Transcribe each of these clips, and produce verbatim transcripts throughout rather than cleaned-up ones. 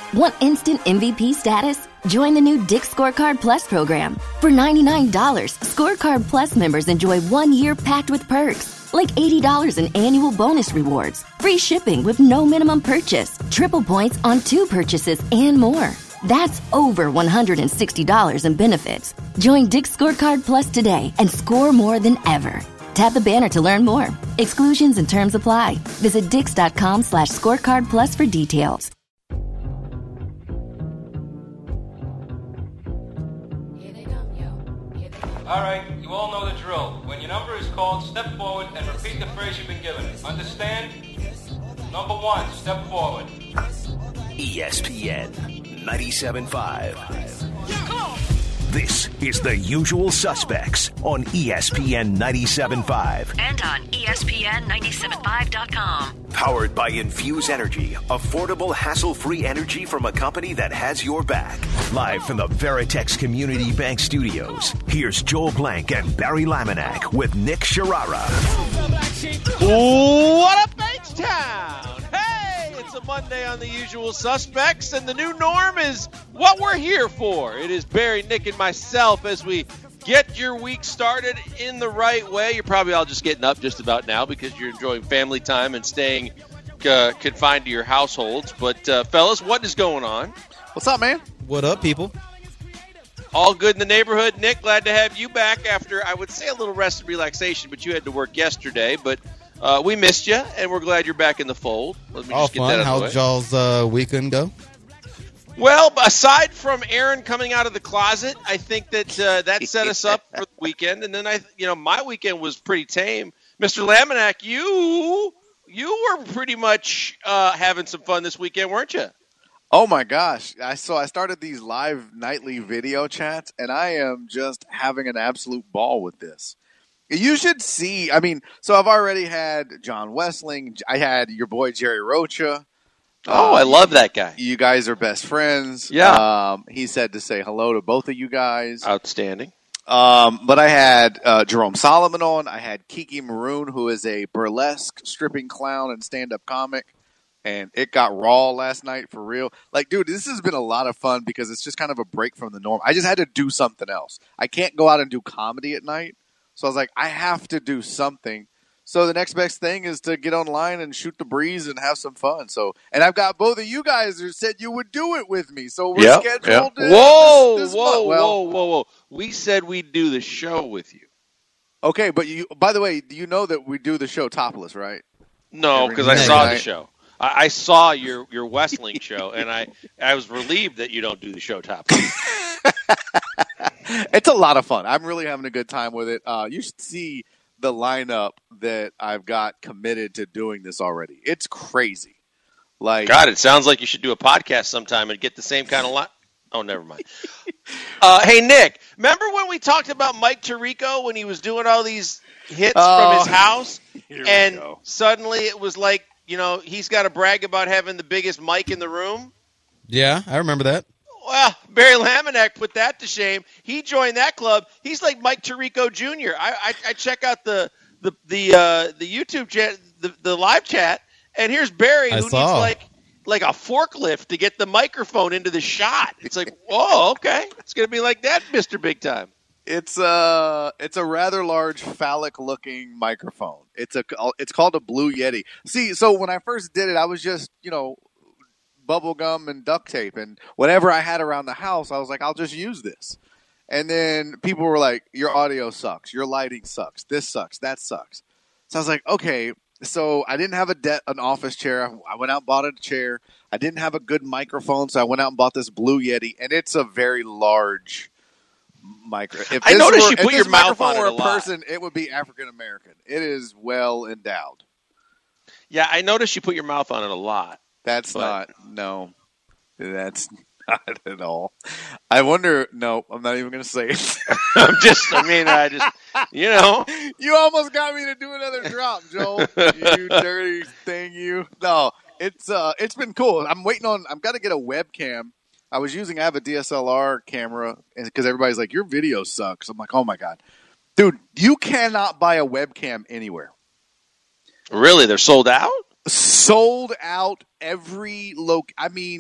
Want instant M V P status? Join the new Dick's Scorecard Plus program. For ninety-nine dollars, Scorecard Plus members enjoy one year packed with perks, like eighty dollars in annual bonus rewards, free shipping with no minimum purchase, triple points on two purchases, and more. That's over one hundred sixty dollars in benefits. Join Dick's Scorecard Plus today and score more than ever. Tap the banner to learn more. Exclusions and terms apply. Visit dix.com slash scorecard plus for details. All right, you all know the drill. When your number is called, step forward and repeat the phrase you've been given. Understand? Number one, step forward. E S P N ninety-seven point five. This is The Usual Suspects on E S P N ninety-seven point five. And on E S P N ninety-seven five dot com. Powered by Infuse Energy, affordable, hassle-free energy from a company that has your back. Live from the Veritex Community Bank Studios, here's Joel Blank and Barry Laminack with Nick Sharara. What up, H-Town? Hey, it's a Monday on The Usual Suspects, and the new norm is what we're here for. It is Barry, Nick, and myself as we get your week started in the right way. You're probably all just getting up just about now because you're enjoying family time and staying uh, confined to your households. But, uh, fellas, what is going on? What's up, man? What up, people? All good in the neighborhood. Nick, glad to have you back after, I would say, a little rest and relaxation, but you had to work yesterday. But uh, we missed you, and we're glad you're back in the fold. Let me All just get fun. that out of the How'd way. y'all's uh, weekend go? Well, aside from Aaron coming out of the closet, I think that uh, that set us up for the weekend. And then I, you know, my weekend was pretty tame. Mister Laminack, you you were pretty much uh, having some fun this weekend, weren't you? Oh my gosh! I so I started these live nightly video chats, and I am just having an absolute ball with this. You should see. I mean, so I've already had John Wessling. I had your boy Jerry Rocha. Oh, um, I love that guy. You guys are best friends. Yeah. Um, he said to say hello to both of you guys. Outstanding. Um, but I had uh, Jerome Solomon on. I had Kiki Maroon, who is a burlesque stripping clown and stand-up comic. And it got raw last night for real. Like, dude, this has been a lot of fun because it's just kind of a break from the norm. I just had to do something else. I can't go out and do comedy at night. So I was like, I have to do something. So the next best thing is to get online and shoot the breeze and have some fun. So, and I've got both of you guys who said you would do it with me. So we're Yep, scheduled. yep. to- Whoa, this, this whoa, month. Well, whoa, whoa, whoa! We said we'd do the show with you. okay, but you. By the way, you know that we do the show topless, right? No, Every because I night. saw the show. I, I saw your your Westling show, and I I was relieved that you don't do the show top. It's a lot of fun. I'm really having a good time with it. Uh, you should see the lineup that I've got committed to doing this already. It's crazy. Like, God, it sounds like you should do a podcast sometime and get the same kind of line. Oh, never mind. uh, hey, Nick, remember when we talked about Mike Tirico when he was doing all these hits Oh, from his house? here we And go. suddenly it was like, you know, he's got to brag about having the biggest mic in the room. Yeah, I remember that. Well, Barry Laminack put that to shame. He joined that club. He's like Mike Tirico Junior I, I, I check out the the the uh, the YouTube chat, the, the live chat, and here's Barry I who saw. needs like like a forklift to get the microphone into the shot. It's like, whoa, okay, it's gonna be like that, Mister Big Time. It's a it's a rather large phallic looking microphone. It's a it's called a Blue Yeti. See, so when I first did it, I was just you know bubble gum and duct tape and whatever I had around the house. I was like, I'll just use this. And then people were like, your audio sucks, your lighting sucks, this sucks, that sucks. So I was like, okay. So I didn't have a de- an office chair. I went out and bought a chair. I didn't have a good microphone, so I went out and bought this Blue Yeti, and it's a very large micro. If I this noticed were, you if put this your mouth microphone on it were a lot. person, it would be African American. It is well endowed. Yeah, I noticed you put your mouth on it a lot. That's But- not no. That's not at all. I wonder. No, I'm not even going to say it. I'm just, I mean, I just, you know. You almost got me to do another drop, Joel. You dirty thing, you. No, it's uh, it's been cool. I'm waiting on. I've got to get a webcam. I was using. I have a D S L R camera because everybody's like, your video sucks. I'm like, oh my god, dude, you cannot buy a webcam anywhere. Really, they're sold out? Sold out every loc. I mean,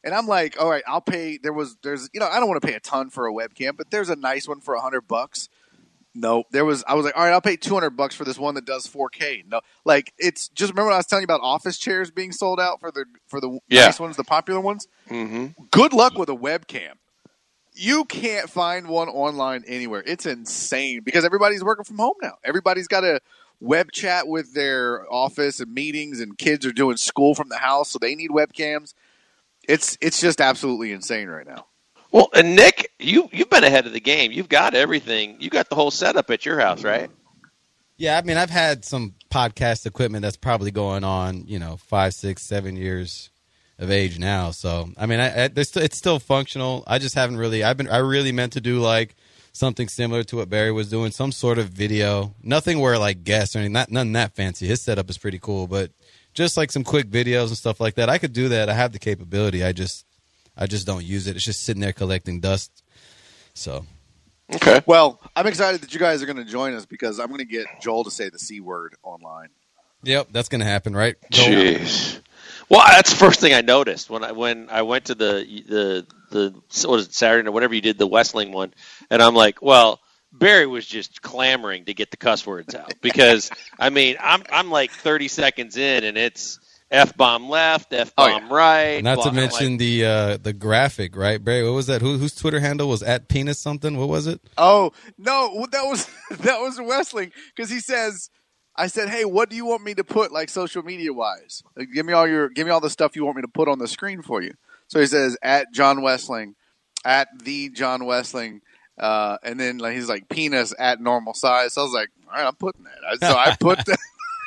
And I'm like, all right, I'll pay. There was, there's, you know, I don't want to pay a ton for a webcam, but there's a nice one for a hundred bucks. No, there was, I was like, all right, I'll pay two hundred bucks for this one that does four K. No, like it's just, remember when I was telling you about office chairs being sold out for the, for the yeah. nice ones, the popular ones? Mm-hmm. Good luck with a webcam. You can't find one online anywhere. It's insane because everybody's working from home now. Everybody's got a web chat with their office and meetings, and kids are doing school from the house, so they need webcams. It's it's just absolutely insane right now. Well, and Nick, you you've been ahead of the game. You've got everything. You got the whole setup at your house, right? Yeah, I mean, I've had some podcast equipment that's probably going on, you know, five, six, seven years of age now. So, I mean, I, I, st- it's still functional. I just haven't really. I've been. I really meant to do like something similar to what Barry was doing, some sort of video. Nothing where like guests or anything. Not nothing that fancy. His setup is pretty cool, but just like some quick videos and stuff like that. I could do that. I have the capability. I just, I just don't use it. It's just sitting there collecting dust. So. Okay. Well, I'm excited that you guys are going to join us because I'm going to get Joel to say the C word online. Yep, that's going to happen, right? Joel? Jeez. Well, that's the first thing I noticed when I when I went to the the the what was it, Saturday or whatever you did, the Westling one, and I'm like, well, Barry was just clamoring to get the cuss words out because I mean I'm I'm like thirty seconds in and it's F bomb left, F bomb oh, yeah. right. Not to blah, mention like, the uh, the graphic, right, Barry? What was that? Who, whose Twitter handle was at penis something? What was it? Oh no, that was that was Westling because he says. I said, "Hey, what do you want me to put, like social media wise? Like, give me all your, give me all the stuff you want me to put on the screen for you." So he says, "At John Westling, at the John Westling," uh, and then like he's like penis at normal size. So I was like, "All right, I'm putting that." So I put, the,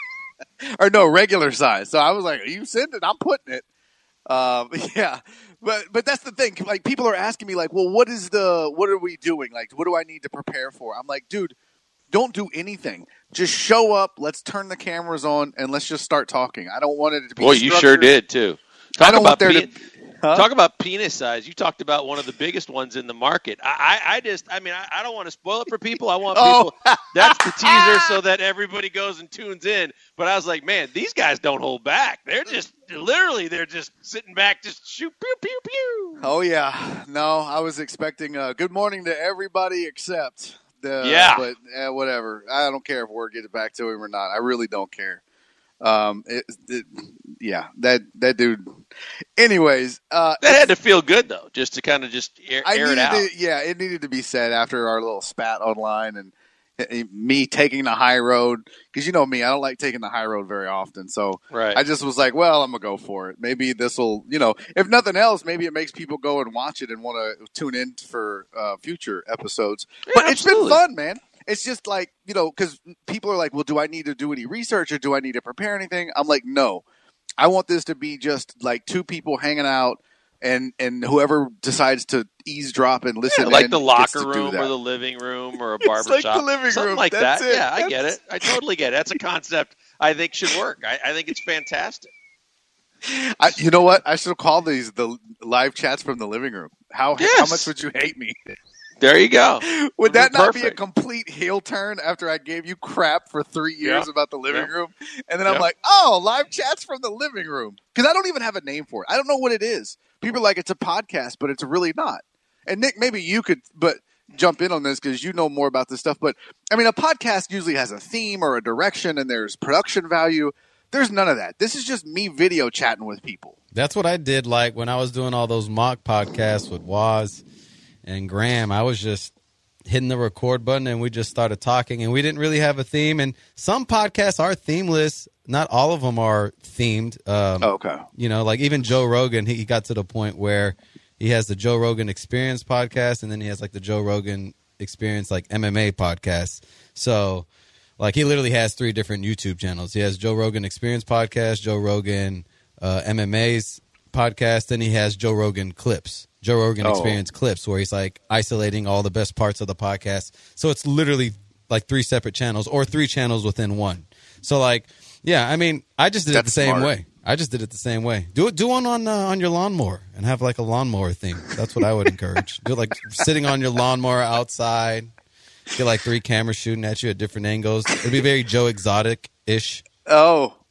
or no, regular size. So I was like, "You send it, I'm putting it." Um, yeah, but but that's the thing. Like people are asking me, like, "Well, what is the, what are we doing? Like, what do I need to prepare for?" I'm like, dude. Don't do anything. Just show up. Let's turn the cameras on and let's just start talking. I don't want it to be. Boy, you sure did too. Talk I don't about want there pe- to. Huh? Talk about penis size. You talked about one of the biggest ones in the market. I, I, I just, I mean, I, I don't want to spoil it for people. I want people. Oh. That's the teaser so that everybody goes and tunes in. But I was like, man, these guys don't hold back. They're just literally, they're just sitting back, just shoot, pew, pew, pew. Oh yeah, no, I was expecting a good morning to everybody except. The, yeah, but eh, whatever. I don't care if word gets back to him or not. I really don't care. Um, it, it, yeah, that that dude. Anyways, uh, that had to feel good though, just to kind of just air, I air it out. To, yeah, it needed to be said after our little spat online and me taking the high road because you know me, I don't like taking the high road very often. So right. I just was like, well, I'm gonna go for it. Maybe this will, you know, if nothing else, maybe it makes people go and watch it and want to tune in for uh, future episodes. Yeah, but absolutely. It's been fun, man. It's just like, you know, because people are like, well, do I need to do any research or do I need to prepare anything? I'm like, no. I want this to be just like two people hanging out. And and whoever decides to eavesdrop and listen, yeah, like in the locker gets to room do that. or the living room or a barber it's like shop, the living something room. like That's that. It. Yeah, I That's... get it. I totally get it. That's a concept I think should work. I, I think it's fantastic. I, you know what? I should call these the live chats from the living room. How yes. how much would you hate me? There you go. Would that not Perfect. be a complete heel turn after I gave you crap for three years yeah. about the living yeah. room? And then yeah. I'm like, oh, live chats from the living room. Because I don't even have a name for it. I don't know what it is. People are like, it's a podcast, but it's really not. And Nick, maybe you could but jump in on this because you know more about this stuff. But, I mean, a podcast usually has a theme or a direction and there's production value. There's none of that. This is just me video chatting with people. That's what I did like when I was doing all those mock podcasts with Waz and Graham. I was just hitting the record button and we just started talking and we didn't really have a theme. And some podcasts are themeless. Not all of them are themed. Um, oh, okay. You know, like even Joe Rogan, he got to the point where he has the Joe Rogan Experience podcast and then he has like the Joe Rogan Experience like M M A podcast. So like he literally has three different YouTube channels. He has Joe Rogan Experience podcast, Joe Rogan uh, M M A's podcast, then he has Joe Rogan Clips. Joe Rogan oh. Experience Clips, where he's like isolating all the best parts of the podcast. So it's literally like three separate channels or three channels within one. So like, yeah, I mean, I just did That's it the same smart. way. I just did it the same way. Do it, do one on uh, on your lawnmower and have like a lawnmower theme. That's what I would encourage. Do it like sitting on your lawnmower outside. Get like three cameras shooting at you at different angles. It'd be very Joe Exotic ish. Oh.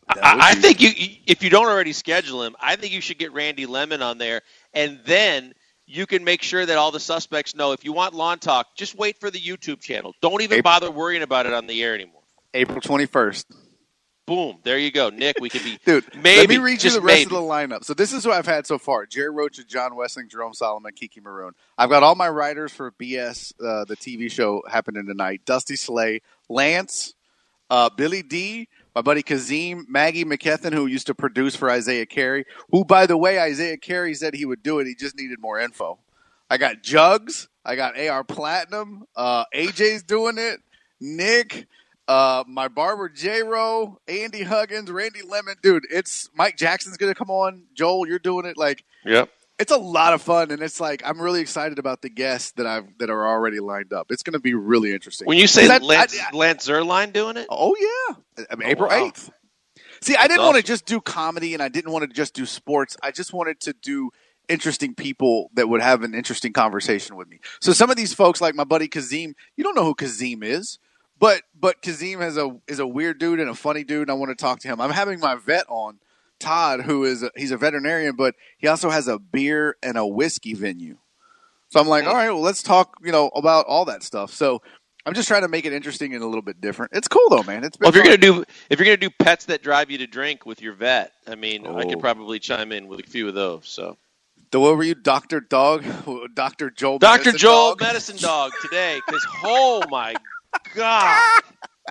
I, I think you, if you don't already schedule him, I think you should get Randy Lemon on there, and then you can make sure that all the suspects know if you want lawn talk, just wait for the YouTube channel. Don't even April, bother worrying about it on the air anymore. April twenty-first. Boom. There you go. Nick, we could be Dude, maybe, let me read you the rest maybe. of the lineup. So this is what I've had so far. Jerry Rocha, John Wessling, Jerome Solomon, Kiki Maroon. I've got all my writers for B S, uh, the T V show happening tonight. Dusty Slay, Lance, uh, Billy D, my buddy Kazim, Maggie McKethan, who used to produce for Isaiah Carey, who, by the way, Isaiah Carey said he would do it. He just needed more info. I got Jugs. I got A R Platinum. Uh, A J's doing it. Nick. Uh, my barber J-Ro, Andy Huggins, Randy Lemon. Dude, it's Mike Jackson's going to come on. Joel, you're doing it. Like, yep. It's a lot of fun, and it's like I'm really excited about the guests that I've that are already lined up. It's going to be really interesting. When you say that, Lance, I, I, Lance Zerline doing it? Oh, yeah. I mean, oh, April wow. eighth. See, I That's didn't awesome. want to just do comedy, and I didn't want to just do sports. I just wanted to do interesting people that would have an interesting conversation with me. So some of these folks, like my buddy Kazim, you don't know who Kazim is. But but Kazim has a is a weird dude and a funny dude, and I want to talk to him. I'm having my vet on, Todd, who is a, he's a veterinarian, but he also has a beer and a whiskey venue. So I'm like, all right, well, let's talk, you know, about all that stuff. So I'm just trying to make it interesting and a little bit different. It's cool though, man. It's been well, if you're fun. gonna do if you're gonna do pets that drive you to drink with your vet, I mean, Oh. I could probably chime in with a few of those. So, The, what were you, Doctor Dog, Doctor Joel, Doctor Medicine Joel Dog? Medicine Dog today, because oh my God,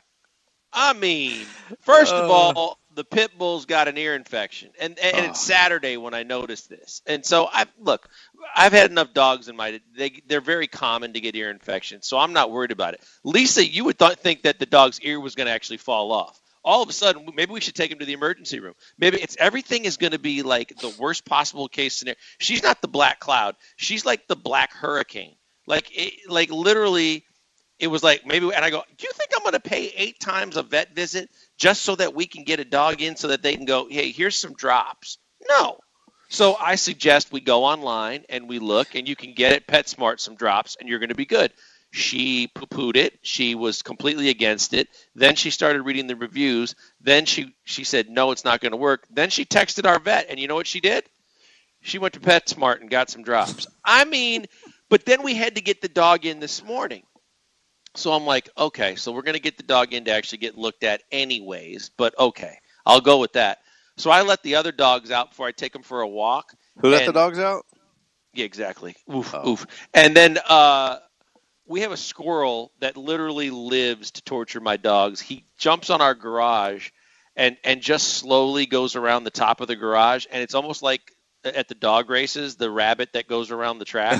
I mean, first of all, the pit bull's got an ear infection, and and, and it's Saturday when I noticed this, and so I look, I've had enough dogs in my they they're very common to get ear infections, so I'm not worried about it. Lisa, you would th- think that the dog's ear was going to actually fall off. All of a sudden, maybe we should take him to the emergency room. Maybe it's everything is going to be like the worst possible case scenario. She's not the black cloud. She's like the black hurricane. Like, it, like literally, it was like maybe. And I go, do you think I'm going to pay eight times a vet visit just so that we can get a dog in so that they can go, hey, here's some drops? No. So I suggest we go online and we look, and you can get at PetSmart some drops, and you're going to be good. She poo-pooed it. She was completely against it. Then she started reading the reviews. Then she, she said, no, it's not going to work. Then she texted our vet, and you know what she did? She went to PetSmart and got some drops. I mean, but then we had to get the dog in this morning. So I'm like, okay, so we're going to get the dog in to actually get looked at anyways. But okay, I'll go with that. So I let the other dogs out before I take them for a walk. Who let and, the dogs out? Yeah, exactly. Oof, Oh. oof. And then uh, we have a squirrel that literally lives to torture my dogs. He jumps on our garage and, and just slowly goes around the top of the garage. And it's almost like at the dog races, the rabbit that goes around the track.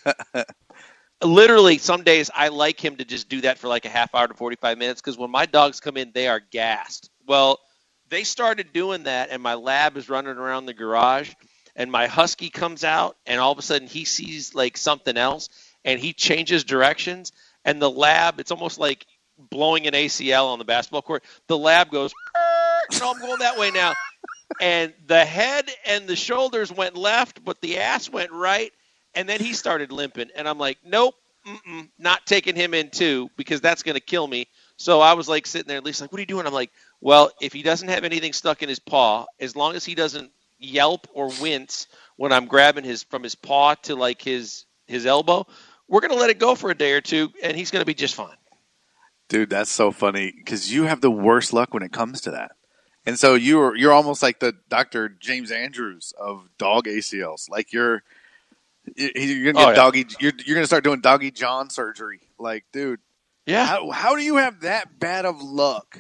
Literally, some days I like him to just do that for like a half hour to forty-five minutes because when my dogs come in, they are gassed. Well, they started doing that, and my lab is running around the garage, and my husky comes out, and all of a sudden he sees like something else, and he changes directions, and the lab, it's almost like blowing an A C L on the basketball court. The lab goes, no, I'm going that way now. And the head and the shoulders went left, but the ass went right. And then he started limping, and I'm like, nope, mm-mm, not taking him in too, because that's going to kill me. So I was like sitting there, at least like, what are you doing? I'm like, well, if he doesn't have anything stuck in his paw, as long as he doesn't yelp or wince when I'm grabbing his from his paw to like his his elbow, we're going to let it go for a day or two, and he's going to be just fine. Dude, that's so funny because you have the worst luck when it comes to that. And so you're you're almost like the Doctor James Andrews of dog A C Ls. Like you're you're gonna get Oh, yeah. doggy. You're you're gonna start doing doggy John surgery. Like, dude, Yeah. how how do you have that bad of luck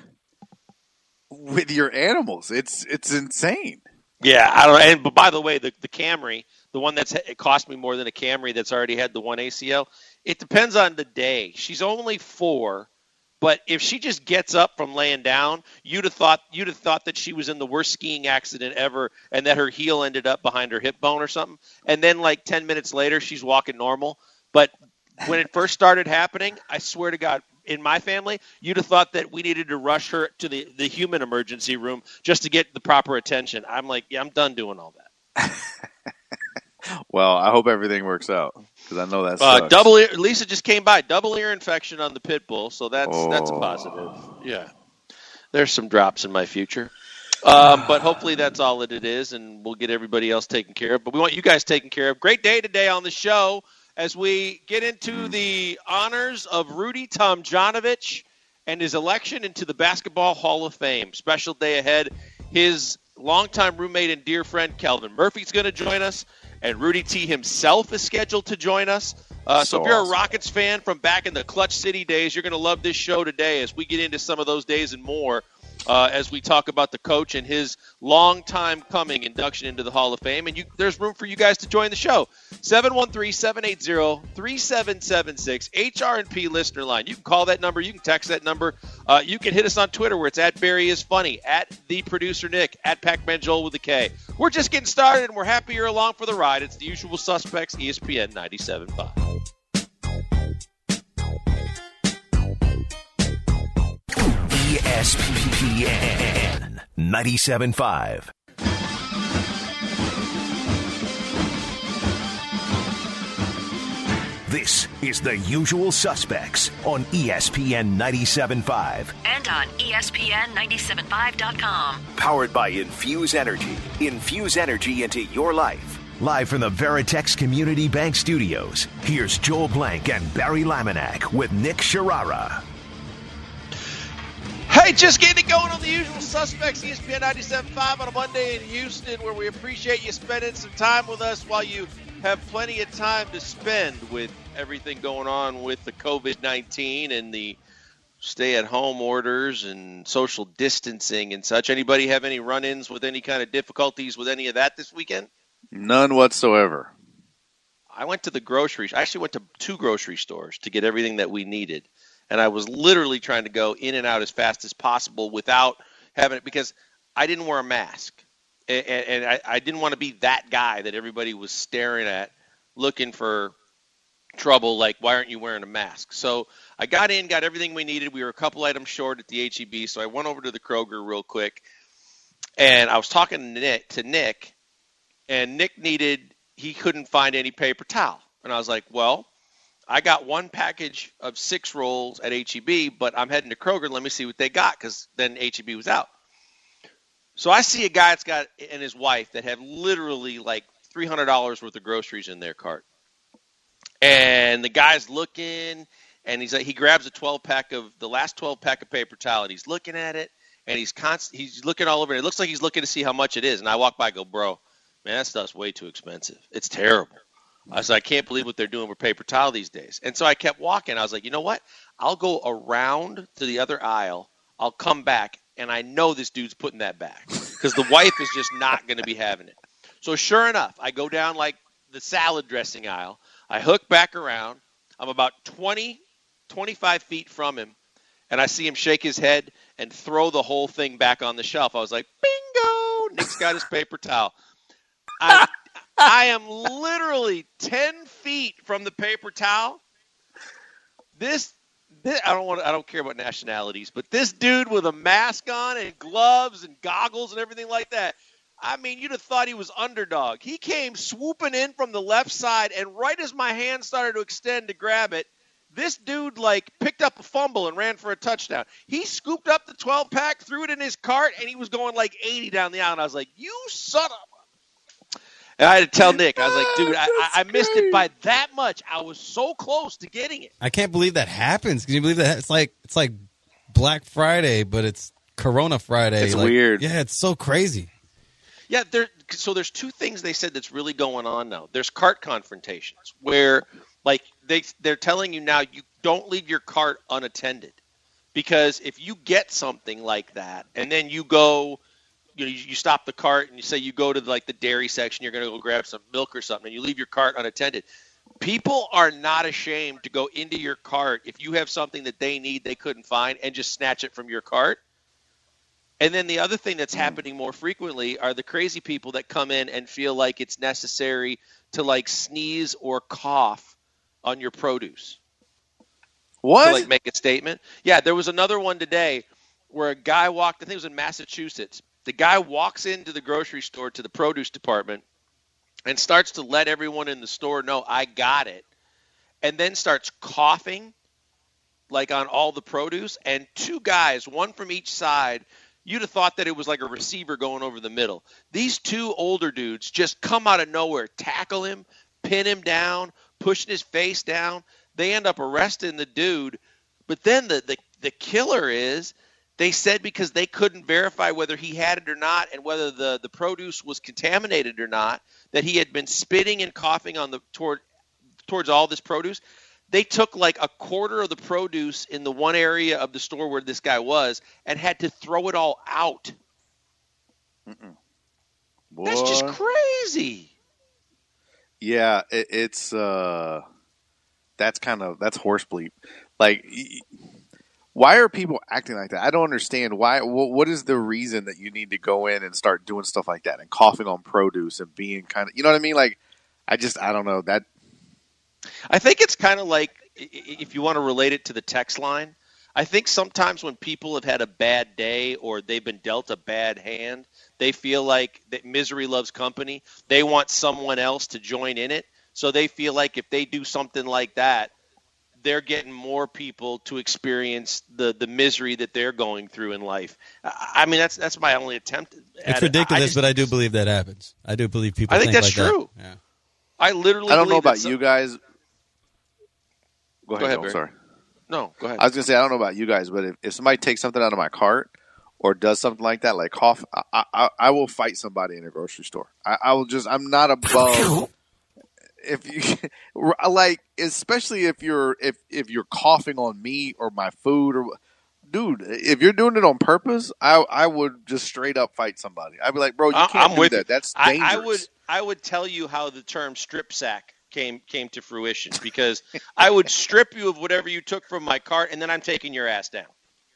with your animals? It's it's insane. Yeah, I don't. And but by the way, the the Camry, the one that's it cost me more than a Camry that's already had the one A C L. It depends on the day. She's only four, but if she just gets up from laying down, you'd have thought you'd have thought that she was in the worst skiing accident ever, and that her heel ended up behind her hip bone or something. And then like ten minutes later, she's walking normal. But when it first started happening, I swear to God, in my family, you'd have thought that we needed to rush her to the, the human emergency room just to get the proper attention. I'm like, yeah, I'm done doing all that. Well, I hope everything works out because I know that Uh, sucks. double ear, Lisa just came by. Double ear infection on the pit bull, so that's that's a Oh. positive. Yeah, there's some drops in my future. Um, but hopefully that's all that it is, and we'll get everybody else taken care of. But we want you guys taken care of. Great day today on the show as we get into the honors of Rudy Tomjanovich and his election into the Basketball Hall of Fame. Special day ahead. His longtime roommate and dear friend Kelvin Murphy's going to join us, and Rudy T himself is scheduled to join us. Uh, so, so if you're awesome. a Rockets fan from back in the Clutch City days, you're going to love this show today as we get into some of those days and more. Uh, as we talk about the coach and his long time coming induction into the Hall of Fame. And you, there's room for you guys to join the show. seven one three, seven eight zero, three seven seven six, H R and P listener line. You can call that number. You can text that number. Uh, you can hit us on Twitter where it's at Barry is Funny, at the producer Nick, at Pac-Man Joel with a K. We're just getting started, and we're happy you're along for the ride. It's the Usual Suspects, E S P N ninety-seven point five. E S P N ninety-seven point five. This is The Usual Suspects on E S P N ninety-seven point five. And on E S P N ninety-seven point five dot com. Powered by Infuse Energy. Infuse energy into your life. Live from the Veritex Community Bank Studios, here's Joel Blank and Barry Laminack with Nick Sharara. Hey, just getting it going on The Usual Suspects, E S P N ninety-seven point five on a Monday in Houston, where we appreciate you spending some time with us while you have plenty of time to spend with everything going on with the covid nineteen and the stay-at-home orders and social distancing and such. Anybody have any run-ins with any kind of difficulties with any of that this weekend? None whatsoever. I went to the grocery. I actually went to two grocery stores to get everything that we needed. And I was literally trying to go in and out as fast as possible without having it, because I didn't wear a mask. And, and I, I didn't want to be that guy that everybody was staring at looking for trouble, like, why aren't you wearing a mask? So I got in, got everything we needed. We were a couple items short at the H E B, so I went over to the Kroger real quick. And I was talking to Nick, to Nick, and Nick needed, he couldn't find any paper towel. And I was like, well, I got one package of six rolls at H E B, but I'm heading to Kroger. Let me see what they got, because then H E B was out. So I see a guy that's got, and his wife, that have literally like three hundred dollars worth of groceries in their cart. And the guy's looking, and he's like, he grabs a twelve pack of, the last twelve pack of paper towel, and he's looking at it, and he's const- he's looking all over it. It looks like he's looking to see how much it is. And I walk by and go, bro, man, that stuff's way too expensive. It's terrible. I said, I can't believe what they're doing with paper towel these days. And so I kept walking. I was like, you know what? I'll go around to the other aisle. I'll come back, and I know this dude's putting that back, because the wife is just not going to be having it. So sure enough, I go down like the salad dressing aisle. I hook back around. I'm about twenty, twenty-five feet from him, and I see him shake his head and throw the whole thing back on the shelf. I was like, bingo! Nick's got his paper towel. I, I am literally ten feet from the paper towel. This, this I don't want. I don't care about nationalities, but this dude with a mask on and gloves and goggles and everything like that. I mean, you'd have thought he was underdog. He came swooping in from the left side, and right as my hand started to extend to grab it, this dude like picked up a fumble and ran for a touchdown. He scooped up the twelve pack, threw it in his cart, and he was going like eighty down the aisle. And I was like, "You son of a." And I had to tell Nick, I was like, dude, I, I missed it by that much. I was so close to getting it. I can't believe that happens. Can you believe that? It's like it's like Black Friday, but it's Corona Friday. It's like, weird. Yeah, it's so crazy. Yeah, there. So there's two things they said that's really going on now. There's cart confrontations where, like, they they're telling you now you don't leave your cart unattended, because if you get something like that and then you go. You know, you stop the cart and you say you go to like the dairy section, you're going to go grab some milk or something, and you leave your cart unattended. People are not ashamed to go into your cart if you have something that they need they couldn't find and just snatch it from your cart. And then the other thing that's happening more frequently are the crazy people that come in and feel like it's necessary to like sneeze or cough on your produce. What? To like make a statement. Yeah, there was another one today where a guy walked, I think it was in Massachusetts. The guy walks into the grocery store to the produce department and starts to let everyone in the store know I got it, and then starts coughing like on all the produce. And two guys, one from each side, you'd have thought that it was like a receiver going over the middle. These two older dudes just come out of nowhere, tackle him, pin him down, pushing his face down. They end up arresting the dude. But then the, the, the killer is they said because they couldn't verify whether he had it or not and whether the, the produce was contaminated or not, that he had been spitting and coughing on the toward towards all this produce. They took like a quarter of the produce in the one area of the store where this guy was and had to throw it all out. That's just crazy. Yeah, it, it's uh, that's kind of that's horse bleep. Like, why are people acting like that? I don't understand. Why? What, what is the reason that you need to go in and start doing stuff like that and coughing on produce and being kind of, you know what I mean? Like, I just I don't know that. I think it's kind of like, if you want to relate it to the text line, I think sometimes when people have had a bad day or they've been dealt a bad hand, they feel like that misery loves company. They want someone else to join in it. So they feel like if they do something like that, they're getting more people to experience the, the misery that they're going through in life. I mean, that's that's my only attempt at It's ridiculous, I just, but I do believe that happens. I do believe people I think, think that's like true. That. Yeah. I literally I don't know believe about some, you guys. Go ahead, Go ahead, Joe, Barry. sorry. No, go ahead. I was going to say, I don't know about you guys, but if, if somebody takes something out of my cart or does something like that, like cough, I, I, I will fight somebody in a grocery store. I, I will just, I'm not above. If you like, especially if you're if if you're coughing on me or my food, or dude, if you're doing it on purpose, I I would just straight up fight somebody. I'd be like, bro, you can't I'm do with that. You. That's I, dangerous. I would I would tell you how the term strip sack came came to fruition, because I would strip you of whatever you took from my cart, and then I'm taking your ass down.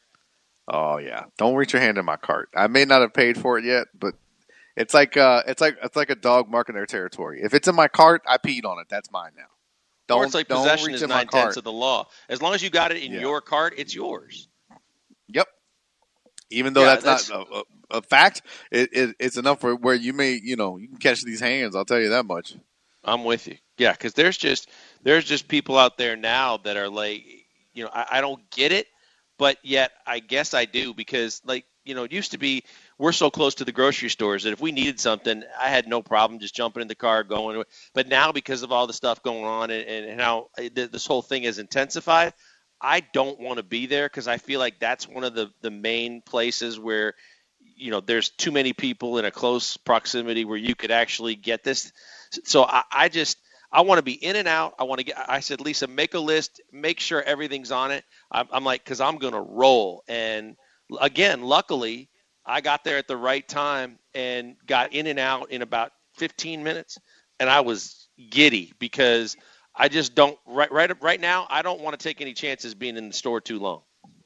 Oh yeah, don't reach your hand in my cart. I may not have paid for it yet, but. It's like uh, it's like it's like a dog marking their territory. If it's in my cart, I peed on it. That's mine now. Don't, or it's like don't possession reach is in my nine cart. tenths of the law. As long as you got it in Yeah. your cart, it's yours. Yep. Even though Yeah, that's, that's- not a, a, a fact, it, it, it's enough for where you may, you know, you can catch these hands. I'll tell you that much. I'm with you. Yeah, because there's just there's just people out there now that are like, you know, I, I don't get it, but yet I guess I do, because like, you know, it used to be we're so close to the grocery stores that if we needed something, I had no problem just jumping in the car, going. But now, because of all the stuff going on and, and how this whole thing is intensified, I don't want to be there, because I feel like that's one of the, the main places where, you know, there's too many people in a close proximity where you could actually get this. So I, I just I want to be in and out. I want to get. I said, Lisa, make a list, make sure everything's on it. I'm, I'm like, because I'm gonna roll. And again, luckily, I got there at the right time and got in and out in about fifteen minutes, and I was giddy, because I just don't right right right now. I don't want to take any chances being in the store too long.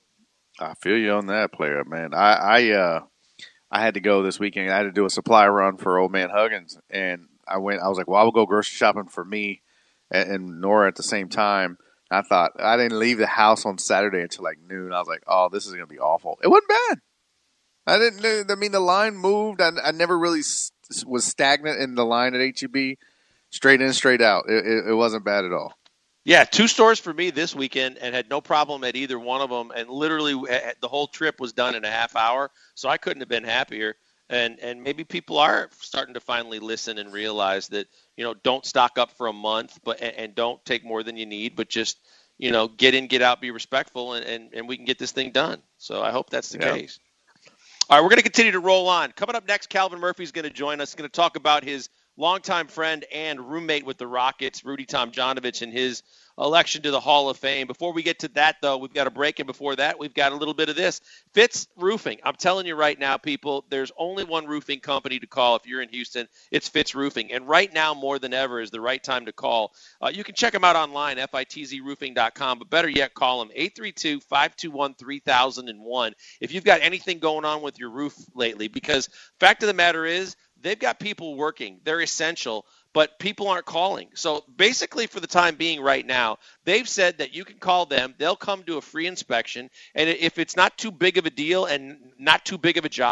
I feel you on that, player, man. I I uh I had to go this weekend. I had to do a supply run for old man Huggins, and I went. I was like, well, I will go grocery shopping for me and, and Nora at the same time. I thought I didn't leave the house on Saturday until like noon. I was like, oh, this is gonna be awful. It wasn't bad. I didn't. I mean, the line moved. I, I never really st- was stagnant in the line at H E B. Straight in, straight out. It, it, it wasn't bad at all. Yeah, two stores for me this weekend, and had no problem at either one of them. And literally, the whole trip was done in a half hour, so I couldn't have been happier. And and maybe people are starting to finally listen and realize that, you know, don't stock up for a month, but and, and don't take more than you need, but just, you know, get in, get out, be respectful, and, and, and we can get this thing done. So I hope that's the Yeah. case. All right, we're going to continue to roll on. Coming up next, Calvin Murphy's going to join us. He's going to talk about his longtime friend and roommate with the Rockets, Rudy Tomjanovich, and his election to the Hall of Fame. Before we get to that, though, we've got a break, and before that, we've got a little bit of this. Fitz Roofing. I'm telling you right now, people, there's only one roofing company to call if you're in Houston. It's Fitz Roofing. And right now, more than ever, is the right time to call. Uh, you can check them out online, F I T Z roofing dot com, but better yet, call them eight three two, five two one, three thousand one if you've got anything going on with your roof lately. Because fact of the matter is, they've got people working. They're essential, but people aren't calling. So basically, for the time being right now, they've said that you can call them. They'll come do a free inspection. And if it's not too big of a deal and not too big of a job,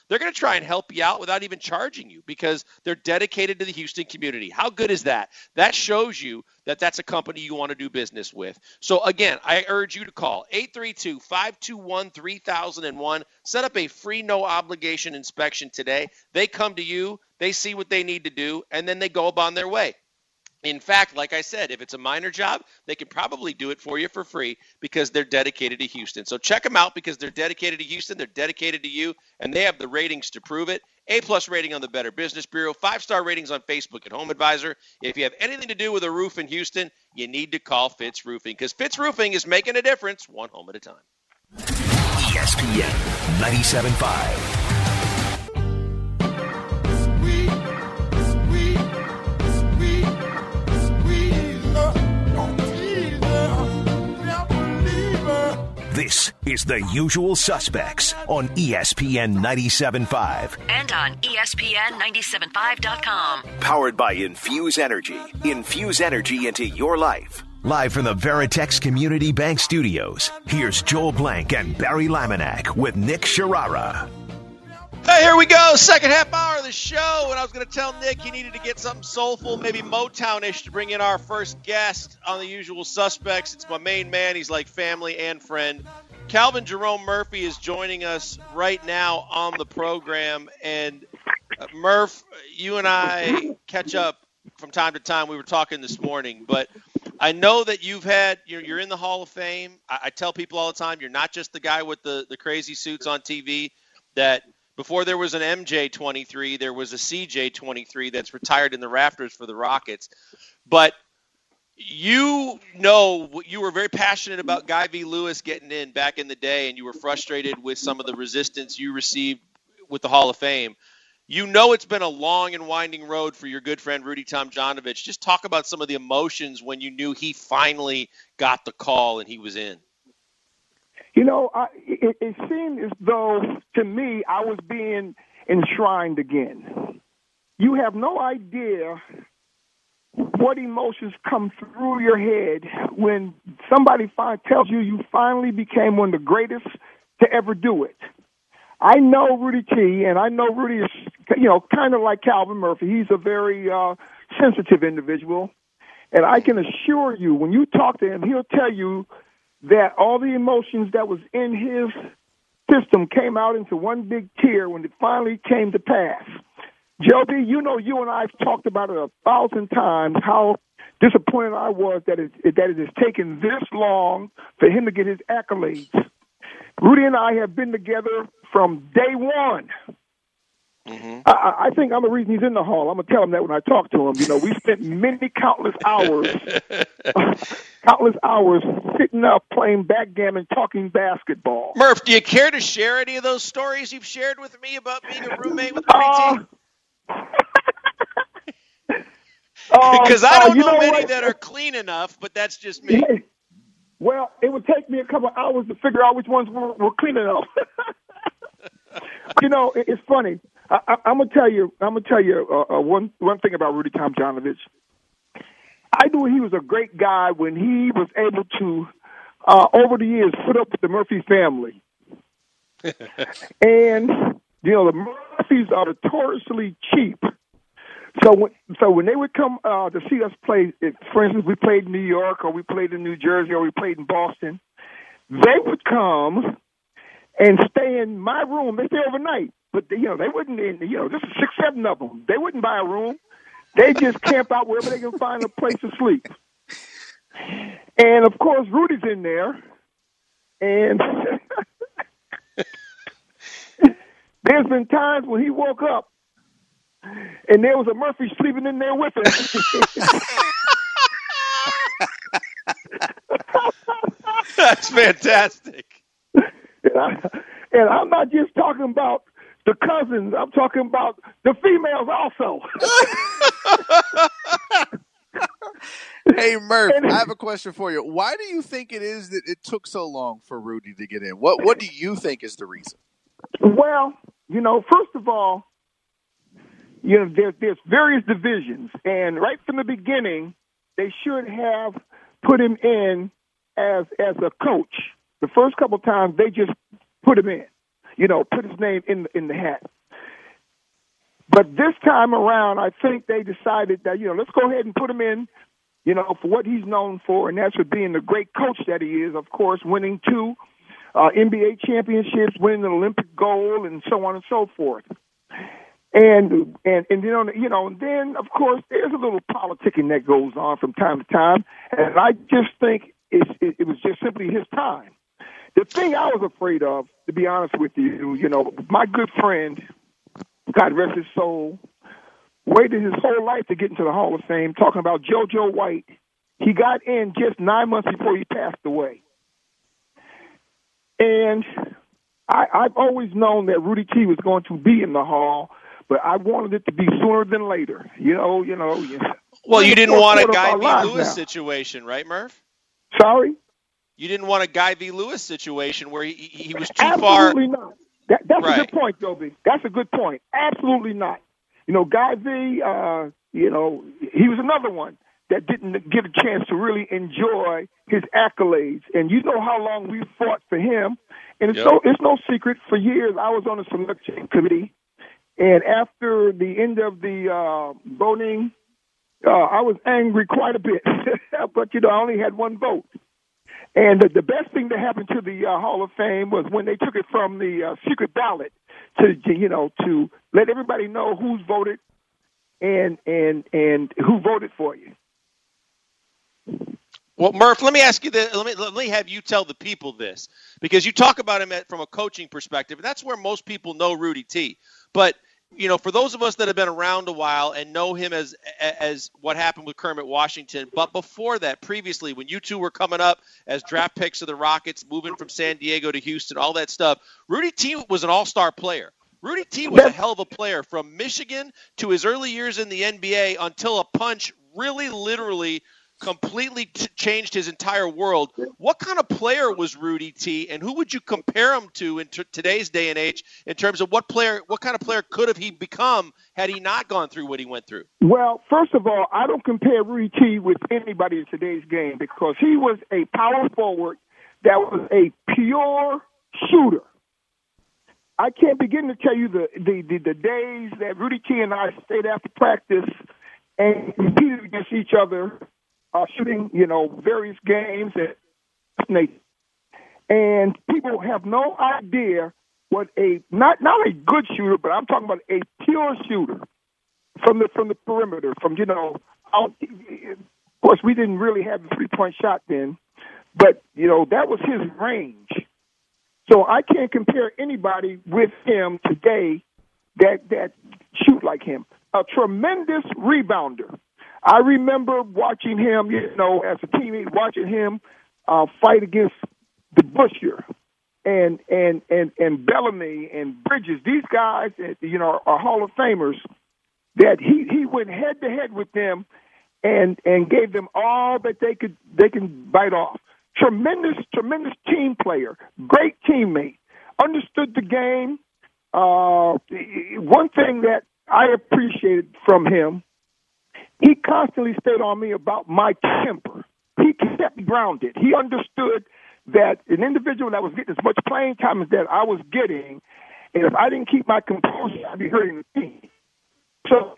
they're going to try and help you out without even charging you because they're dedicated to the Houston community. How good is that? That shows you that that's a company you want to do business with. So, again, I urge you to call eight three two, five two one, three thousand one. Set up a free, no-obligation inspection today. They come to you, they see what they need to do, and then they go about their way. In fact, like I said, if it's a minor job, they can probably do it for you for free because they're dedicated to Houston. So check them out because they're dedicated to Houston, they're dedicated to you, and they have the ratings to prove it. A-plus rating on the Better Business Bureau, five-star ratings on Facebook at Home Advisor. If you have anything to do with a roof in Houston, you need to call Fitz Roofing because Fitz Roofing is making a difference one home at a time. E S P N ninety-seven point five. This is The Usual Suspects on E S P N ninety-seven point five. And on E S P N ninety-seven point five dot com. Powered by Infuse Energy. Infuse energy into your life. Live from the Veritex Community Bank Studios, here's Joel Blank and Barry Laminack with Nick Sharara. Hey, here we go. Second half hour of the show. And I was going to tell Nick he needed to get something soulful, maybe Motown-ish, to bring in our first guest on The Usual Suspects. It's my main man. He's like family and friend. Calvin Jerome Murphy is joining us right now on the program. And uh, Murph, you and I catch up from time to time. We were talking this morning, but I know that you've had, you're, you're in the Hall of Fame. I, I tell people all the time, you're not just the guy with the, the crazy suits on T V that – before there was an M J twenty-three, there was a C J twenty-three that's retired in the rafters for the Rockets. But you know, you were very passionate about Guy V. Lewis getting in back in the day, and you were frustrated with some of the resistance you received with the Hall of Fame. You know it's been a long and winding road for your good friend Rudy Tomjanovich. Just talk about some of the emotions when you knew he finally got the call and he was in. You know, I, it, it seemed as though, to me, I was being enshrined again. You have no idea what emotions come through your head when somebody fi- tells you you finally became one of the greatest to ever do it. I know Rudy T, and I know Rudy is, you know, kind of like Calvin Murphy. He's a very uh, sensitive individual. And I can assure you, when you talk to him, he'll tell you that all the emotions that was in his system came out into one big tear when it finally came to pass. Joby, you know, you and I have talked about it a thousand times, how disappointed I was that it, that it has taken this long for him to get his accolades. Rudy and I have been together from day one. Mm-hmm. I, I think I'm the reason he's in the Hall. I'm going to tell him that when I talk to him. You know, we spent many countless hours, countless hours sitting up playing backgammon, talking basketball. Murph, do you care to share any of those stories you've shared with me about being a roommate with Rudy uh, T? Because uh, I don't uh, know, know many what? that are clean enough, but that's just me. Well, it would take me a couple of hours to figure out which ones were, were clean enough. You know, it, it's funny. I, I, I'm gonna tell you. I'm gonna tell you uh, uh, one one thing about Rudy Tomjanovich. I knew he was a great guy when he was able to, uh, over the years, put up with the Murphy family. And you know, the Murphys are notoriously cheap. So when so when they would come uh, to see us play, if, for instance, we played in New York or we played in New Jersey or we played in Boston, they would come and stay in my room. They stay overnight. But, you know, they wouldn't, you know, just six, seven of them. They wouldn't buy a room. They just camp out wherever they can find a place to sleep. And, of course, Rudy's in there. And there's been times when he woke up and there was a Murphy sleeping in there with him. That's fantastic. And, I, and I'm not just talking about the cousins. I'm talking about the females also. Hey, Murph, and, I have a question for you. Why do you think it is that it took so long for Rudy to get in? What What do you think is the reason? Well, you know, first of all, you know, there, there's various divisions. And right from the beginning, they should have put him in as as a coach. The first couple of times, they just put him in. You know, put his name in in the hat. But this time around, I think they decided that, you know, let's go ahead and put him in, you know, for what he's known for, and that's for being the great coach that he is, of course, winning two uh, N B A championships, winning an Olympic gold, and so on and so forth. And, and, and you know, you know, and then, of course, there's a little politicking that goes on from time to time, and I just think it's, it, it was just simply his time. The thing I was afraid of, to be honest with you, you know, my good friend, God rest his soul, waited his whole life to get into the Hall of Fame, talking about JoJo White. He got in just nine months before he passed away. And I, I've always known that Rudy T was going to be in the Hall, but I wanted it to be sooner than later. You know, you know. Well, you didn't want a Guy V. Lewis situation, right, Murph? Sorry? You didn't want a Guy V. Lewis situation where he, he was too Absolutely far. Absolutely not. That, that's right. a good point, Dobie. That's a good point. Absolutely not. You know, Guy V, uh, you know, he was another one that didn't get a chance to really enjoy his accolades. And you know how long we fought for him. And it's, yep. no, it's no secret, for years I was on the selection committee. And after the end of the uh, voting, uh, I was angry quite a bit. But, you know, I only had one vote. And the, the best thing that happened to the uh, Hall of Fame was when they took it from the uh, secret ballot to, to, you know, to let everybody know who's voted and and and who voted for you. Well, Murph, let me ask you this. Let me let me have you tell the people this, because you talk about him at, from a coaching perspective, and that's where most people know Rudy T. But you know, for those of us that have been around a while and know him as as what happened with Kermit Washington, but before that, previously, when you two were coming up as draft picks of the Rockets, moving from San Diego to Houston, all that stuff, Rudy T was an all-star player. Rudy T was a hell of a player from Michigan to his early years in the N B A until a punch really literally completely t- changed his entire world. What kind of player was Rudy T, and who would you compare him to in t- today's day and age in terms of what player, what kind of player could have he become had he not gone through what he went through? Well, first of all, I don't compare Rudy T with anybody in today's game, because he was a power forward that was a pure shooter. I can't begin to tell you the, the, the, the days that Rudy T and I stayed after practice and competed against each other, Uh, shooting, you know, various games, and, and people have no idea what a not not a good shooter, but I'm talking about a pure shooter from the from the perimeter. From you know, out, of course, we didn't really have the three point shot then, but you know that was his range. So I can't compare anybody with him today that that shoot like him. A tremendous rebounder. I remember watching him, you know, as a teammate, watching him uh, fight against the Busher and and and and Bellamy and Bridges. These guys, you know, are Hall of Famers. That he, he went head to head with them and and gave them all that they could they can bite off. Tremendous, tremendous team player, great teammate, understood the game. Uh, one thing that I appreciated from him, he constantly stayed on me about my temper. He kept me grounded. He understood that an individual that was getting as much playing time as that I was getting, and if I didn't keep my composure, I'd be hurting the team. So,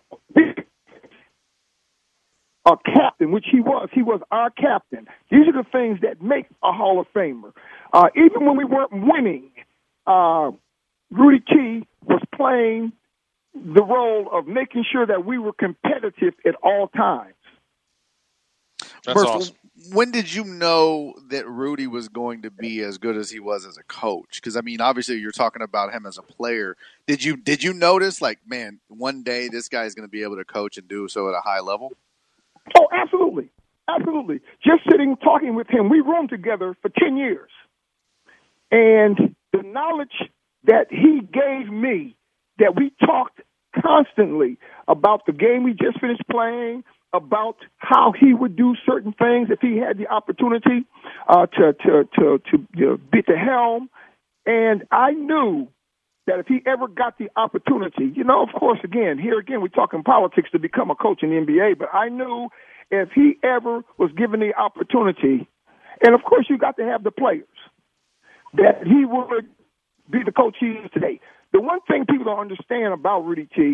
a captain, which he was, he was our captain. These are the things that make a Hall of Famer. Uh, even when we weren't winning, uh, Rudy T was playing the role of making sure that we were competitive at all times. That's Murph, awesome. When did you know that Rudy was going to be as good as he was as a coach? Because I mean, obviously, you're talking about him as a player. Did you did you notice, like, man, one day this guy is going to be able to coach and do so at a high level? Oh, absolutely, absolutely. Just sitting talking with him, we roomed together for ten years, and the knowledge that he gave me, that we talked constantly about the game we just finished playing, about how he would do certain things if he had the opportunity uh, to to to, to you know, be at the helm. And I knew that if he ever got the opportunity, you know, of course, again, here again, we're talking politics to become a coach in the N B A, but I knew if he ever was given the opportunity, and of course you got to have the players, that he would be the coach he is today. The one thing people don't understand about Rudy T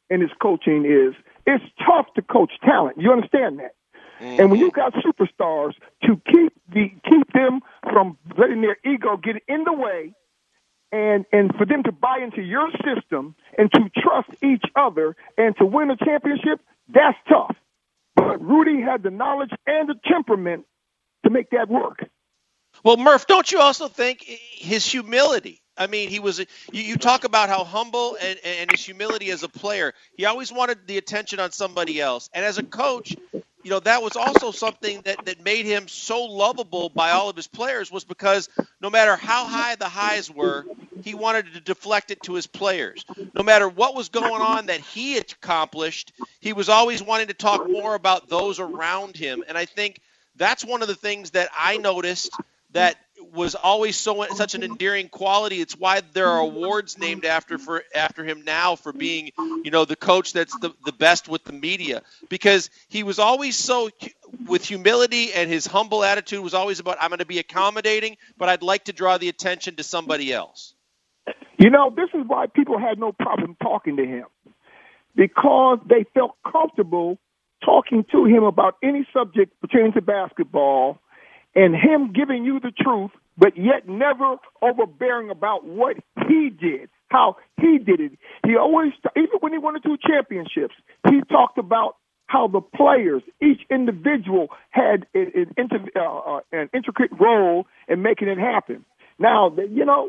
in his coaching is it's tough to coach talent. You understand that? Mm-hmm. And when you got superstars, to keep the keep them from letting their ego get in the way, and and for them to buy into your system and to trust each other and to win a championship, that's tough. But Rudy had the knowledge and the temperament to make that work. Well, Murph, don't you also think his humility? I mean, he was. You, you talk about how humble and, and his humility as a player. He always wanted the attention on somebody else, and as a coach, you know, that was also something that, that made him so lovable by all of his players, was because no matter how high the highs were, he wanted to deflect it to his players. No matter what was going on that he had accomplished, he was always wanting to talk more about those around him. And I think that's one of the things that I noticed that was always so such an endearing quality. It's why there are awards named after for after him now for being, you know, the coach that's the, the best with the media, because he was always so with humility, and his humble attitude was always about, I'm going to be accommodating, but I'd like to draw the attention to somebody else. You know, this is why people had no problem talking to him, because they felt comfortable talking to him about any subject pertaining to basketball, and him giving you the truth, but yet never overbearing about what he did, how he did it. He always, even when he won the two championships, he talked about how the players, each individual, had an, an, inter, uh, an intricate role in making it happen. Now, you know,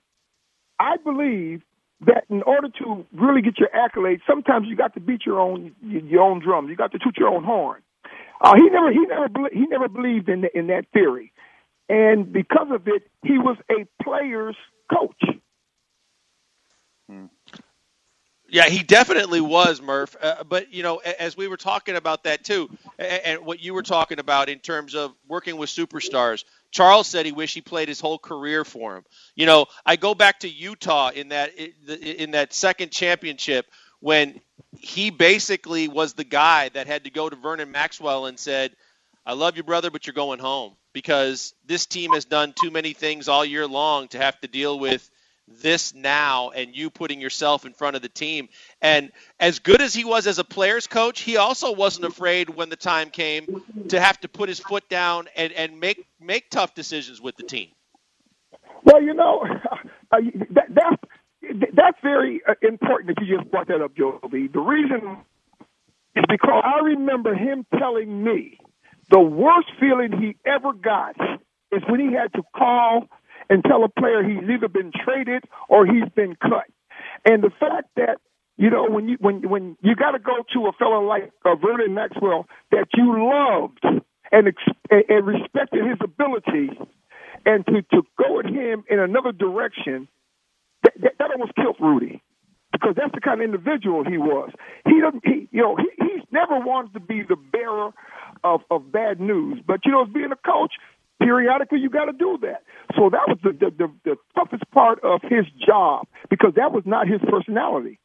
I believe that in order to really get your accolades, sometimes you got to beat your own your own drum. You got to toot your own horn. Uh, he never, he never, he never believed in the, in that theory, and because of it, he was a player's coach. Hmm. Yeah, he definitely was, Murph. Uh, but you know, as we were talking about that too, and, and what you were talking about in terms of working with superstars, Charles said he wished he played his whole career for him. You know, I go back to Utah in that in that second championship when he basically was the guy that had to go to Vernon Maxwell and said, I love you, brother, but you're going home, because this team has done too many things all year long to have to deal with this now, and you putting yourself in front of the team. And as good as he was as a player's coach, he also wasn't afraid when the time came to have to put his foot down and, and make, make tough decisions with the team. Well, you know, uh, that, that's, That's very uh, important that you just brought that up, Joby. The reason is because I remember him telling me the worst feeling he ever got is when he had to call and tell a player he's either been traded or he's been cut. And the fact that, you know, when you when when you got to go to a fellow like uh, Vernon Maxwell that you loved and ex- and respected his ability, and to, to go at him in another direction, That, that, that almost killed Rudy, because that's the kind of individual he was. He doesn't, he, you know, he, he's never wanted to be the bearer of, of bad news. But you know, as being a coach, periodically you got to do that. So that was the, the the the toughest part of his job, because that was not his personality.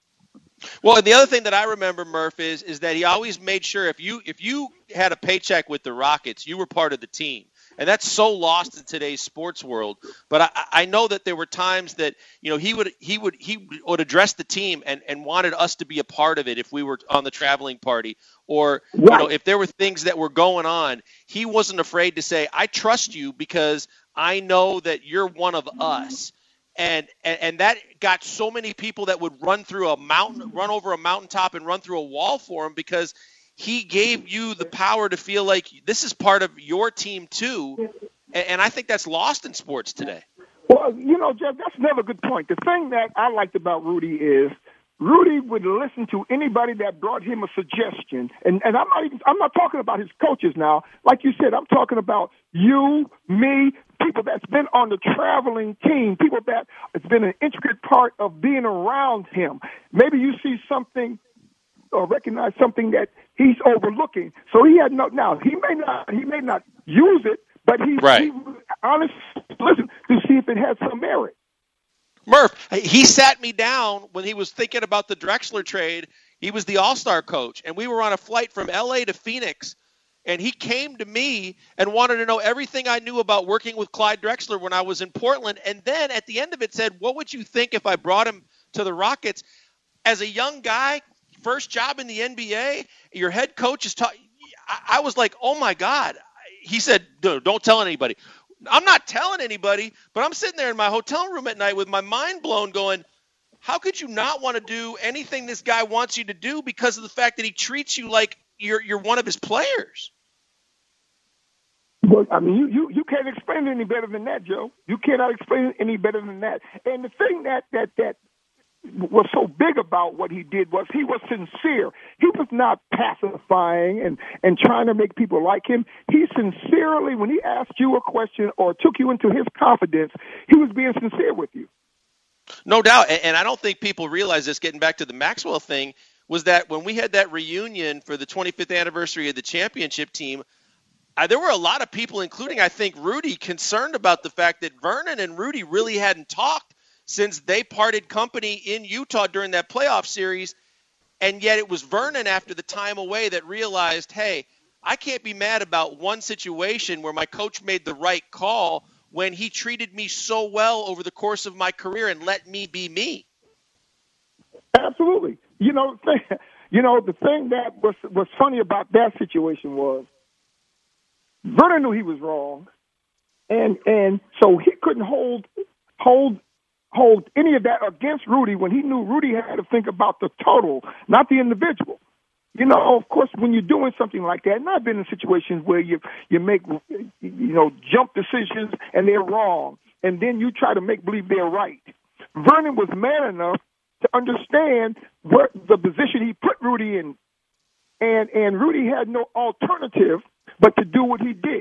Well, and the other thing that I remember, Murph, is is that he always made sure if you if you had a paycheck with the Rockets, you were part of the team. And that's so lost in today's sports world. But I, I know that there were times that, you know, he would he would he would address the team and, and wanted us to be a part of it if we were on the traveling party, or right. you know, if there were things that were going on, he wasn't afraid to say, I trust you because I know that you're one of us. And, and and that got so many people that would run through a mountain, run over a mountaintop and run through a wall for him, because he gave you the power to feel like this is part of your team too, and I think that's lost in sports today. Well, you know, Jeff, that's another good point. The thing that I liked about Rudy is Rudy would listen to anybody that brought him a suggestion, and and I'm not even I'm not talking about his coaches now. Like you said, I'm talking about you, me, people that's been on the traveling team, people that it's been an intricate part of being around him. Maybe you see something or recognize something that he's overlooking. So he had no. Now he may not. He may not use it, but he, right. he honestly listen to see if it has some merit. Murph, he sat me down when he was thinking about the Drexler trade. He was the All-Star coach, and we were on a flight from L A to Phoenix, and he came to me and wanted to know everything I knew about working with Clyde Drexler when I was in Portland. And then at the end of it said, what would you think if I brought him to the Rockets? as a young guy, first job in the N B A, your head coach is talking. I was like, oh my God. He said, don't tell anybody. I'm not telling anybody, but I'm sitting there in my hotel room at night with my mind blown going, how could you not want to do anything this guy wants you to do because of the fact that he treats you like you're you're one of his players? Well, I mean, you, you, you can't explain it any better than that, Joe. You cannot explain it any better than that. And the thing that, that, that was so big about what he did was he was sincere. He was not pacifying and, and trying to make people like him. He sincerely, when he asked you a question or took you into his confidence, he was being sincere with you. No doubt. And I don't think people realize this, getting back to the Maxwell thing, was that when we had that reunion for the twenty-fifth anniversary of the championship team, I, there were a lot of people, including, I think, Rudy, concerned about the fact that Vernon and Rudy really hadn't talked since they parted company in Utah during that playoff series. And yet it was Vernon after the time away that realized, hey, I can't be mad about one situation where my coach made the right call when he treated me so well over the course of my career and let me be me. Absolutely. You know, you know, the thing that was was funny about that situation was Vernon knew he was wrong, and and so he couldn't hold hold hold any of that against Rudy when he knew Rudy had to think about the total, not the individual. You know, of course, when you're doing something like that, and I've been in situations where you you make, you know, jump decisions and they're wrong, and then you try to make believe they're right. Vernon was man enough to understand what the position he put Rudy in, and and Rudy had no alternative but to do what he did.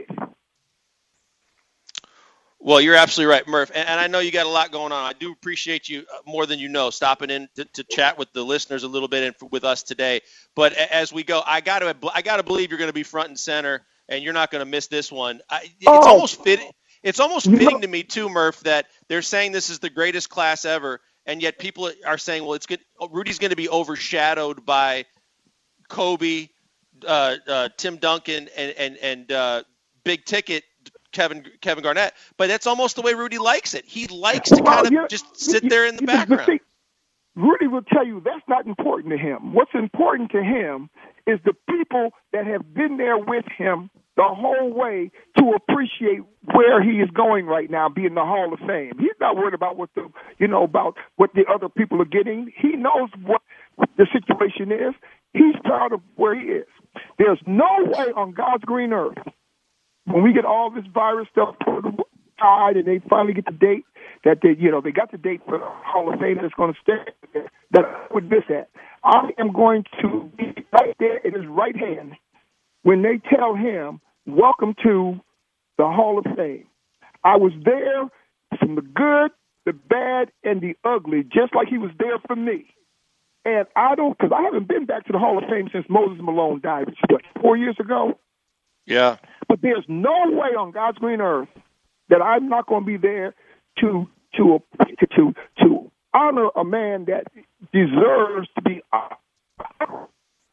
Well, you're absolutely right, Murph. And, and I know you got a lot going on. I do appreciate you more than you know stopping in to, to chat with the listeners a little bit and for, with us today. But as we go, I got to I got to believe you're going to be front and center, and you're not going to miss this one. I, it's oh. almost fitting. It's almost fitting to me too, Murph, that they're saying this is the greatest class ever, and yet people are saying, well, it's good. Rudy's going to be overshadowed by Kobe, uh, uh, Tim Duncan, and and and uh, big ticket Kevin Kevin Garnett. But that's almost the way Rudy likes it. He likes to well, kind of yeah, just sit there in the background. See, Rudy will tell you that's not important to him. What's important to him is the people that have been there with him the whole way to appreciate where he is going right now, being the Hall of Fame. He's not worried about what the, you know, about what the other people are getting. He knows what the situation is. He's proud of where he is. There's no way on God's green earth, when we get all this virus stuff put aside and they finally get the date that they, you know, they got the date for the Hall of Fame that's going to stay there, that I would miss that. I am going to be right there in his right hand when they tell him, welcome to the Hall of Fame. I was there from the good, the bad, and the ugly, just like he was there for me. And I don't, because I haven't been back to the Hall of Fame since Moses Malone died, which was, what, four years ago? Yeah. But there's no way on God's green earth that I'm not going to be there to to to to honor a man that deserves to be honored.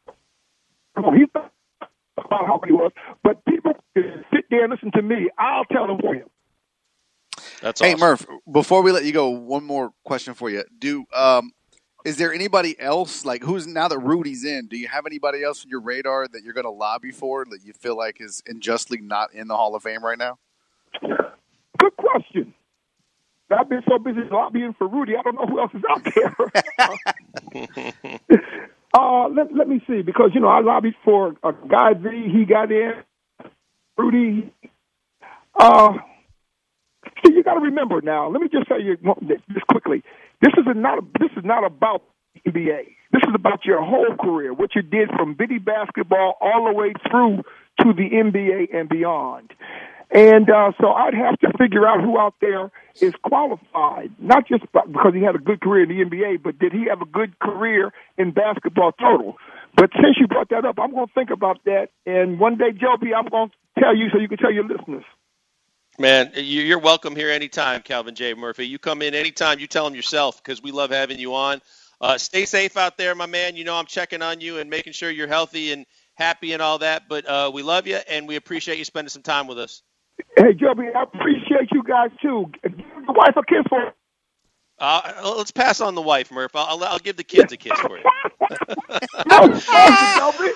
He's not about how he was, but people can sit there and listen to me. I'll tell them for him. That's hey, awesome. Murph, before we let you go, one more question for you. Do um, is there anybody else, like who's now that Rudy's in, do you have anybody else on your radar that you're going to lobby for that you feel like is unjustly not in the Hall of Fame right now? Good question. I've been so busy lobbying for Rudy, I don't know who else is out there. uh, let, let me see, because, you know, I lobbied for a guy V, he got in, Rudy. Uh, see, you got to remember now, let me just tell you this quickly. This is not this is not about the N B A. This is about your whole career, what you did from bitty basketball all the way through to the N B A and beyond. And uh, so I'd have to figure out who out there is qualified, not just because he had a good career in the N B A, but did he have a good career in basketball total? But since you brought that up, I'm going to think about that. And one day, Joby, I'm going to tell you so you can tell your listeners. Man, you're welcome here anytime, Calvin J. Murphy. You come in anytime. You tell them yourself because we love having you on. Uh, stay safe out there, my man. You know I'm checking on you and making sure you're healthy and happy and all that. But uh, we love you, and we appreciate you spending some time with us. Hey, Joby, I appreciate you guys, too. Give the wife a kiss for Uh, let's pass on the wife, Murph. I'll, I'll, I'll give the kids a kiss for you. No, Calvin.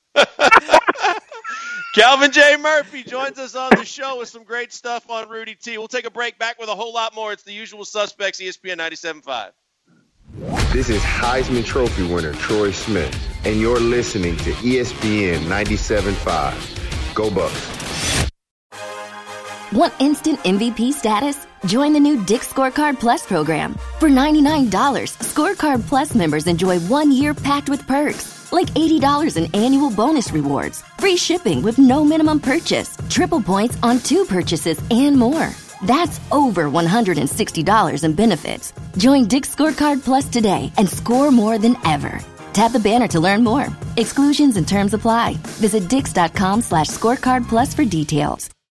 Calvin J. Murphy joins us on the show with some great stuff on Rudy T. We'll take a break, back with a whole lot more. It's The Usual Suspects, E S P N ninety-seven point five. This is Heisman Trophy winner Troy Smith, and you're listening to E S P N ninety-seven point five. Go Bucks. Want instant M V P status? Join the new Dick's Scorecard Plus program. For ninety-nine dollars, Scorecard Plus members enjoy one year packed with perks, like eighty dollars in annual bonus rewards, free shipping with no minimum purchase, triple points on two purchases, and more. That's over one hundred sixty dollars in benefits. Join Dick's Scorecard Plus today and score more than ever. Tap the banner to learn more. Exclusions and terms apply. Visit dix.com slash scorecard plus for details.